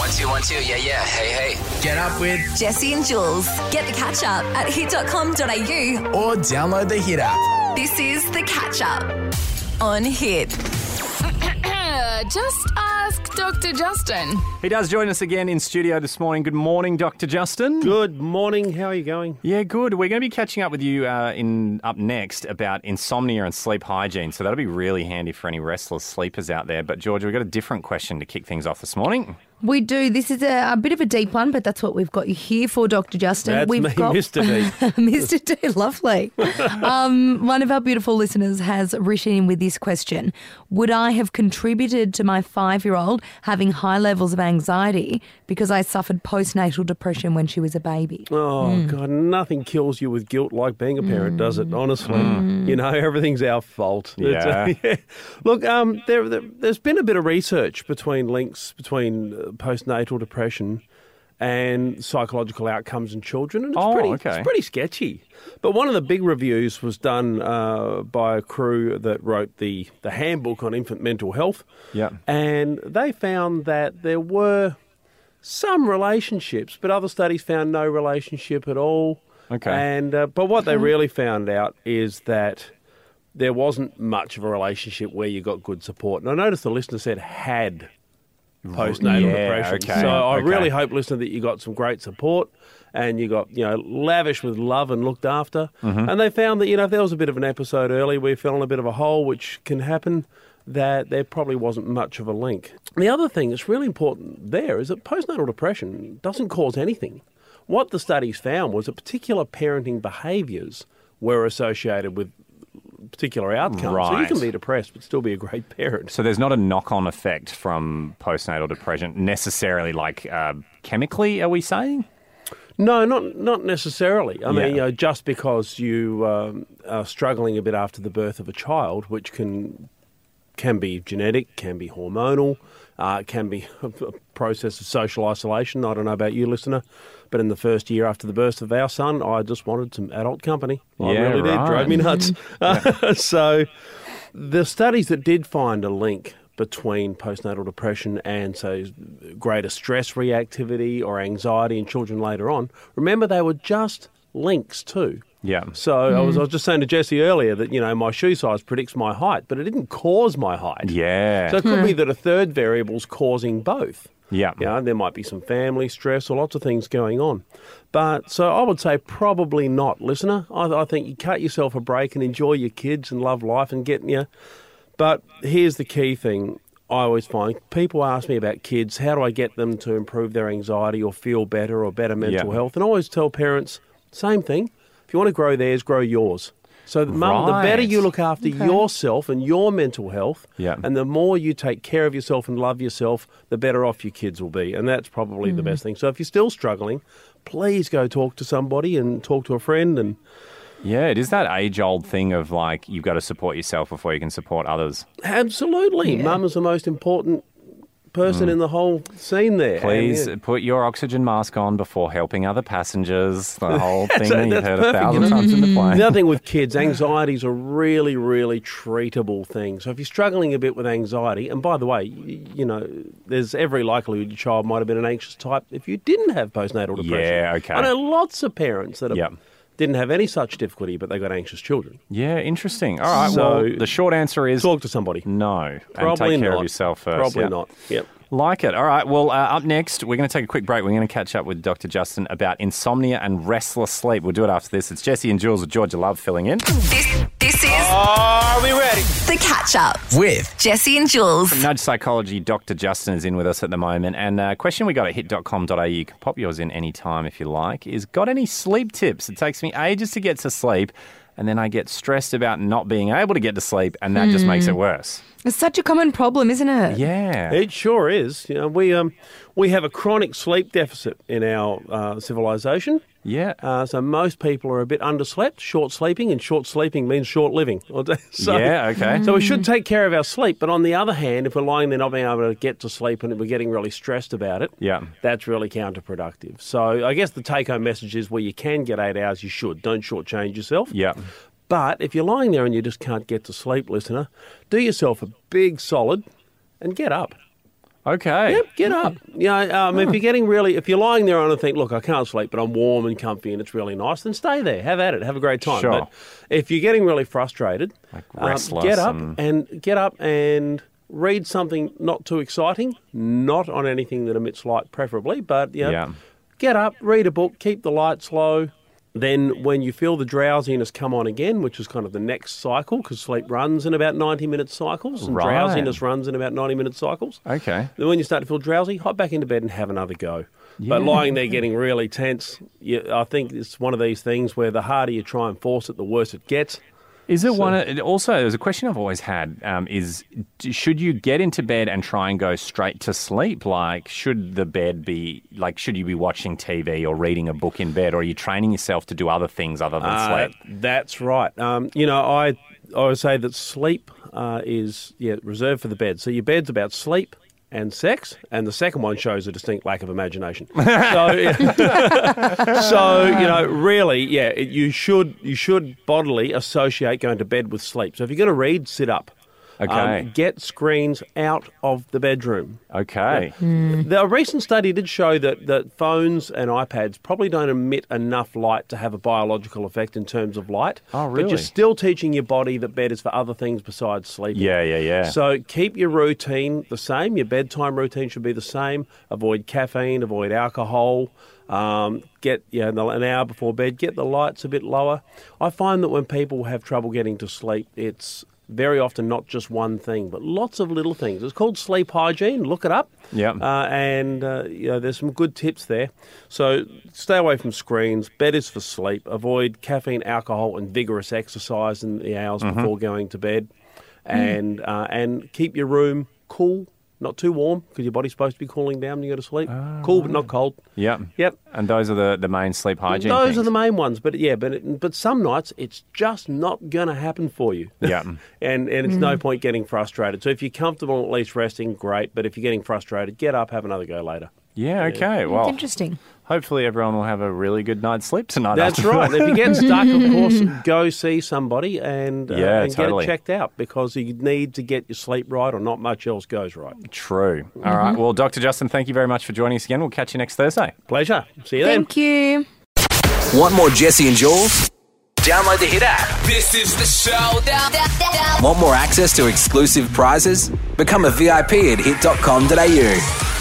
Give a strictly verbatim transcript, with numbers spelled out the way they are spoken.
One, two, one, two. Yeah, yeah. Hey, hey. Get up with Jesse and Jules. Get the catch up at hit dot com dot a u. or download the Hit app. This is the catch up on Hit. Just ask Doctor Justin. He does join us again in studio this morning. Good morning, Doctor Justin. Good morning. How are you going? Yeah, good. We're going to be catching up with you uh, in up next about insomnia and sleep hygiene. So that'll be really handy for any restless sleepers out there. But George, we've got a different question to kick things off this morning. We do. This is a, a bit of a deep one, but that's what we've got you here for, Doctor Justin. That's we've me, got Mister D. Mister D, lovely. um, one of our beautiful listeners has written in with this question. Would I have contributed to my five-year-old having high levels of anxiety because I suffered postnatal depression when she was a baby? Oh, God, nothing kills you with guilt like being a parent, does it? Honestly. You know, everything's our fault. It's, uh, Yeah. yeah. Look, um, there, there, there's been a bit of research between links between uh, postnatal depression and psychological outcomes in children, and it's, Oh, pretty, okay. it's pretty sketchy. But one of the big reviews was done uh, by a crew that wrote the, the handbook on infant mental health, Yeah. and they found that there were some relationships, but other studies found no relationship at all. Okay. And uh, but what they really found out is that there wasn't much of a relationship where you got good support. And I noticed the listener said had postnatal Yeah, depression. okay, So I okay. really hope, listener, that you got some great support and you got, you know, lavish with love and looked after. Mm-hmm. And they found that, you know, if there was a bit of an episode early where you fell in a bit of a hole, which can happen, that there probably wasn't much of a link. The other thing that's really important there is that postnatal depression doesn't cause anything. What the studies found was that particular parenting behaviours were associated with particular outcomes. So you Right. can be depressed but still be a great parent. So there's not a knock-on effect from postnatal depression necessarily, like uh, chemically, are we saying? No, not not necessarily. I Yeah. mean, you know, just because you um, are struggling a bit after the birth of a child, which can can be genetic, can be hormonal, uh, can be a process of social isolation. I don't know about you, listener, but in the first year after the birth of our son, I just wanted some adult company. I Yeah, really did. right. Drove me nuts. Uh, so the studies that did find a link between postnatal depression and, so, greater stress reactivity or anxiety in children later on, remember they were just links too. Yeah. So I was I was just saying to Jesse earlier that, you know, my shoe size predicts my height, but it didn't cause my height. Yeah. So it could be that a third variable's causing both. Yeah. You know, there might be some family stress or lots of things going on. But so I would say probably not, listener. I, I think you cut yourself a break and enjoy your kids and love life and get, you know. But here's the key thing I always find. People ask me about kids, how do I get them to improve their anxiety or feel better or better mental Yeah. health? And I always tell parents, same thing. If you want to grow theirs, grow yours. So, the mum, the better Right. you look after yourself and your mental health, Yeah. and the more you take care of yourself and love yourself, the better off your kids will be. And that's probably the best thing. So if you're still struggling, please go talk to somebody and talk to a friend. And Yeah, it is that age-old thing of, like, you've got to support yourself before you can support others. absolutely, mum is the most important person in the whole scene there. Please And, yeah. put your oxygen mask on before helping other passengers. The whole thing So that you've that's heard a perfect, thousand you know. times in the plane. The other thing with kids, anxiety is a really, really treatable thing. So if you're struggling a bit with anxiety, and by the way, you, you know, there's every likelihood your child might have been an anxious type if you didn't have postnatal depression. Yeah, okay. I know lots of parents that have, Yep. didn't have any such difficulty, but they got anxious children. Yeah, interesting. All right, So- well, the short answer is Talk to somebody. no. and Probably take care not. of yourself first. Probably yeah. not. Yep. Like it. All right. Well, uh, up next, we're going to take a quick break. We're going to catch up with Doctor Justin about insomnia and restless sleep. We'll do it after this. It's Jesse and Jules with Georgia Love filling in. This this is Are we ready? the catch up. With Jesse and Jules. Nudge Psychology, Doctor Justin is in with us at the moment. And a question we got at hit dot com dot a u, you can pop yours in any time if you like, is got any sleep tips? It takes me ages to get to sleep, and then I get stressed about not being able to get to sleep, and that just makes it worse. It's such a common problem, isn't it? Yeah. It sure is. You know, we um we have a chronic sleep deficit in our uh, civilization. Yeah. Uh, so most people are a bit underslept, short sleeping, and short sleeping means short living. so, Yeah, okay. So we should take care of our sleep. But on the other hand, if we're lying there not being able to get to sleep and we're getting really stressed about it, Yeah. that's really counterproductive. So I guess the take-home message is where you can get eight hours, you should. Don't shortchange yourself. Yeah. But if you're lying there and you just can't get to sleep, listener, do yourself a big solid and get up. Okay. Yep, get up. You know, um, if you're getting really, if you're lying there and think, look, I can't sleep, but I'm warm and comfy and it's really nice, then stay there. Have at it. Have a great time. Sure. But if you're getting really frustrated, Like um, restless get up and- and get up and read something not too exciting, not on anything that emits light, preferably, but you know, Yeah. get up, read a book, keep the lights low. Then when you feel the drowsiness come on again, which is kind of the next cycle, because sleep runs in about ninety-minute cycles and Right. drowsiness runs in about ninety-minute cycles. Okay. Then when you start to feel drowsy, hop back into bed and have another go. But Yeah. lying there getting really tense, you, I think it's one of these things where the harder you try and force it, the worse it gets. Is it one? Of, also, there's a question I've always had: um, is d- should you get into bed and try and go straight to sleep? Like, should the bed be like? Should you be watching T V or reading a book in bed, or are you training yourself to do other things other than Uh, sleep? that's right. Um, you know, I I would say that sleep uh, is yeah reserved for the bed. So your bed's about sleep and sex, and the second one shows a distinct lack of imagination. So, so you know, really, yeah, it, you should you should bodily associate going to bed with sleep. So if you're going to read, sit up. Okay. Um, get screens out of the bedroom. Okay. The, a recent study did show that, that phones and iPads probably don't emit enough light to have a biological effect in terms of light. Oh, But really? you're still teaching your body that bed is for other things besides sleeping. Yeah, yeah, yeah. So keep your routine the same. Your bedtime routine should be the same. Avoid caffeine, avoid alcohol. Um, get you know, an hour before bed, get the lights a bit lower. I find that when people have trouble getting to sleep, it's very often not just one thing, but lots of little things. It's called sleep hygiene. Look it up. Yeah. Uh, and uh, you know, there's some good tips there. So stay away from screens. Bed is for sleep. Avoid caffeine, alcohol, and vigorous exercise in the hours Mm-hmm. before going to bed. And uh, and keep your room cool, not too warm, because your body's supposed to be cooling down when you go to sleep. Cool, but not cold. Yep. Yep. And those are the, the main sleep hygiene Those things. are the main ones, but yeah, but it, but some nights it's just not going to happen for you. Yeah. and and it's no point getting frustrated. So if you're comfortable at least resting, great. But if you're getting frustrated, get up, have another go later. Yeah, okay. Well, Interesting. hopefully everyone will have a really good night's sleep tonight. That's after right. that. If you get stuck, of course, go see somebody and, uh, Yeah, and totally. get it checked out, because you need to get your sleep right or not much else goes right. True. All right. Well, Doctor Justin, thank you very much for joining us again. We'll catch you next Thursday. Pleasure. See you then. Thank you. Want more Jesse and Jules? Download the Hit app. This is the showdown. Want more access to exclusive prizes? Become a V I P at hit dot com dot a u.